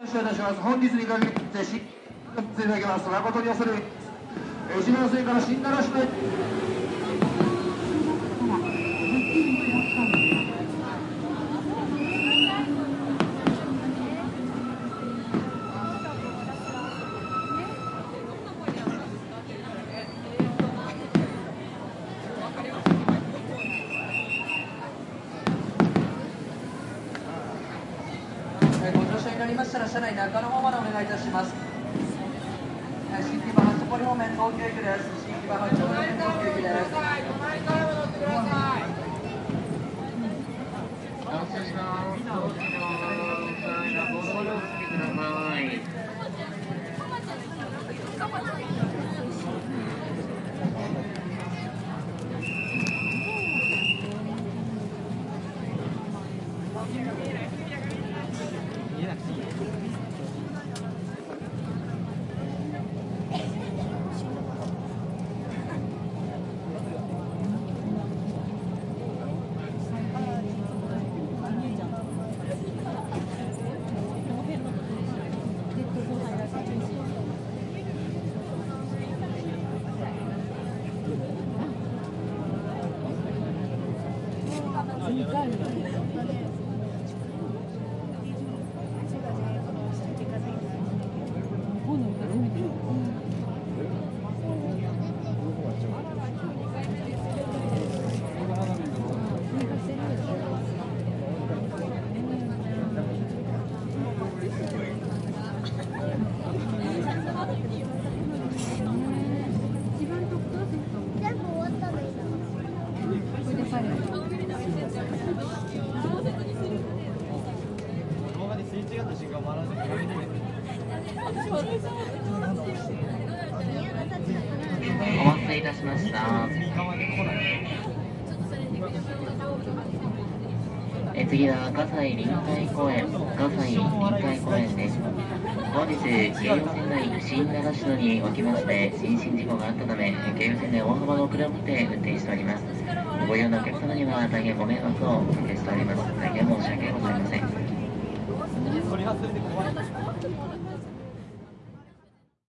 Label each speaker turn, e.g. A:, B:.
A: 礼いたします。本日に限って新いただきます。誠に恐れ入ります。後ろの線から新奈良市で。
B: ご乗車になりましたら車内中の方までお願いいたします。新木場八丁堀方面東京駅です。新木場八丁堀方面東京駅です。
C: お待たせいたしました。次は葛西臨海公園、葛西臨海公園です。本日、京葉線内新奈良市のにおきまして、人身事故があったため、京葉線で大幅な遅れをもって運転しております。ご利用のお客様には大変ご迷惑をおかけしております。大変申し訳ございません。